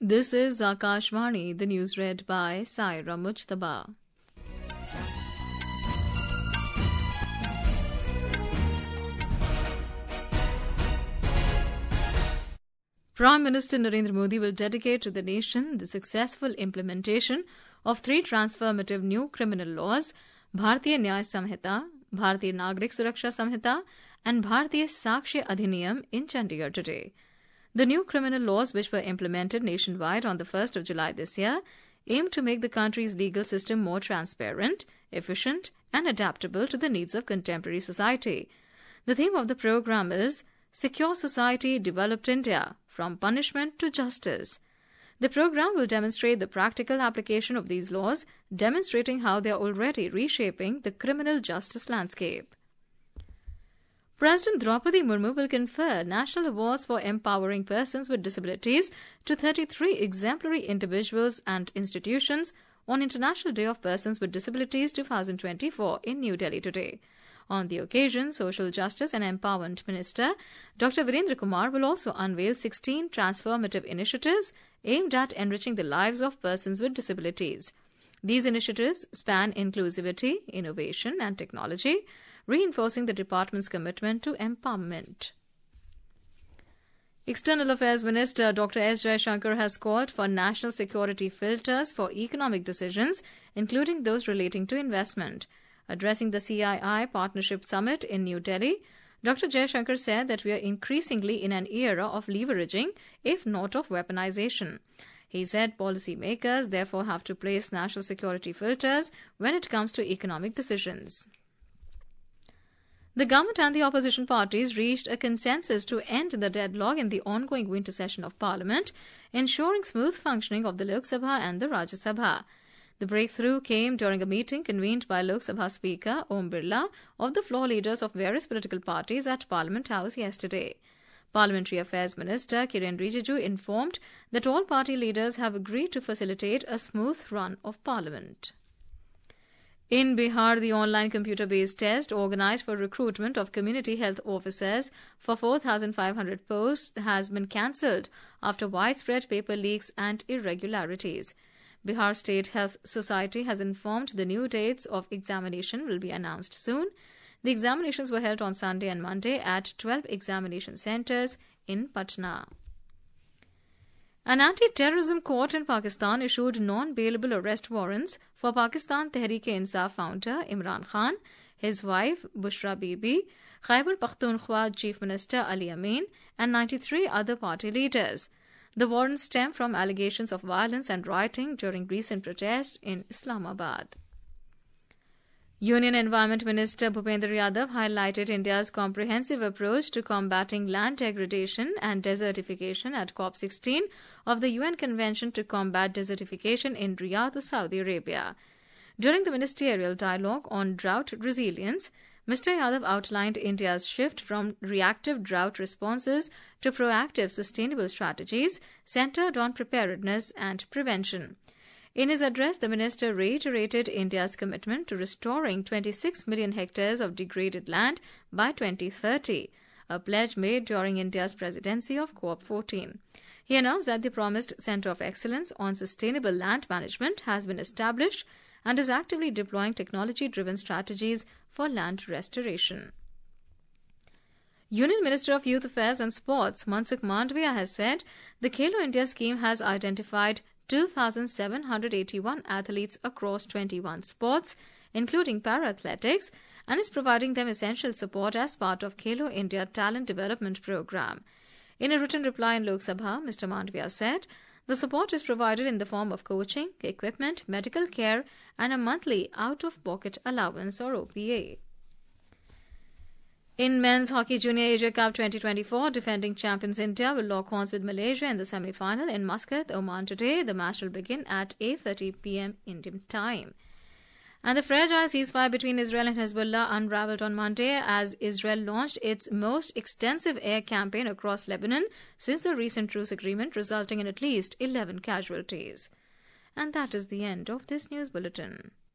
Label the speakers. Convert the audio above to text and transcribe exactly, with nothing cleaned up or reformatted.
Speaker 1: This is Akashvani, the news read by Saira Mujtaba. Prime Minister Narendra Modi will dedicate to the nation the successful implementation of three transformative new criminal laws, Bharatiya Nyaya Samhita, Bharatiya Nagrik Suraksha Samhita, and Bharatiya Sakshya Adhiniyam in Chandigarh today. The new criminal laws, which were implemented nationwide on the first of July this year, aim to make the country's legal system more transparent, efficient, and adaptable to the needs of contemporary society. The theme of the program is Secure Society, Developed India, from Punishment to Justice. The program will demonstrate the practical application of these laws, demonstrating how they are already reshaping the criminal justice landscape. President Draupadi Murmu will confer national awards for empowering persons with disabilities to thirty-three exemplary individuals and institutions on International Day of Persons with Disabilities twenty twenty-four in New Delhi today. On the occasion, Social Justice and Empowerment Minister Doctor Virendra Kumar will also unveil sixteen transformative initiatives aimed at enriching the lives of persons with disabilities. These initiatives span inclusivity, innovation and technology, reinforcing the department's commitment to empowerment. External Affairs Minister Doctor S. Jaishankar has called for national security filters for economic decisions, including those relating to investment. Addressing the C I I Partnership Summit in New Delhi, Doctor Jaishankar said that we are increasingly in an era of leveraging, if not of weaponization. He said policymakers therefore have to place national security filters when it comes to economic decisions. The government and the opposition parties reached a consensus to end the deadlock in the ongoing winter session of Parliament, ensuring smooth functioning of the Lok Sabha and the Rajya Sabha. The breakthrough came during a meeting convened by Lok Sabha Speaker Om Birla of the floor leaders of various political parties at Parliament House yesterday. Parliamentary Affairs Minister Kiren Rijiju informed that all party leaders have agreed to facilitate a smooth run of Parliament. In Bihar, the online computer-based test organized for recruitment of community health officers for four thousand five hundred posts has been cancelled after widespread paper leaks and irregularities. Bihar State Health Society has informed the new dates of examination will be announced soon. The examinations were held on Sunday and Monday at twelve examination centres in Patna. An anti-terrorism court in Pakistan issued non-bailable arrest warrants for Pakistan Tehreek-e-Insaf founder Imran Khan, his wife Bushra Bibi, Khyber Pakhtunkhwa Chief Minister Ali Amin, and ninety-three other party leaders. The warrants stem from allegations of violence and rioting during recent protests in Islamabad. Union Environment Minister Bhupendra Yadav highlighted India's comprehensive approach to combating land degradation and desertification at COP sixteen of the U N Convention to Combat Desertification in Riyadh, Saudi Arabia. During the ministerial dialogue on drought resilience, Mister Yadav outlined India's shift from reactive drought responses to proactive sustainable strategies centered on preparedness and prevention. In his address, the minister reiterated India's commitment to restoring twenty-six million hectares of degraded land by twenty thirty, a pledge made during India's presidency of COP fourteen. He announced that the promised Centre of Excellence on Sustainable Land Management has been established and is actively deploying technology-driven strategies for land restoration. Union Minister of Youth Affairs and Sports Mansukh Mandavia has said the Khelo India scheme has identified two thousand seven hundred eighty-one athletes across twenty-one sports, including para-athletics, and is providing them essential support as part of Khelo India Talent Development Program. In a written reply in Lok Sabha, Mister Mandavia said the support is provided in the form of coaching, equipment, medical care, and a monthly out-of-pocket allowance or O P A. In Men's Hockey Junior Asia Cup twenty twenty-four, defending champions India will lock horns with Malaysia in the semi-final in Muscat, Oman today. The match will begin at eight thirty p m Indian time. And the fragile ceasefire between Israel and Hezbollah unraveled on Monday as Israel launched its most extensive air campaign across Lebanon since the recent truce agreement, resulting in at least eleven casualties. And that is the end of this news bulletin.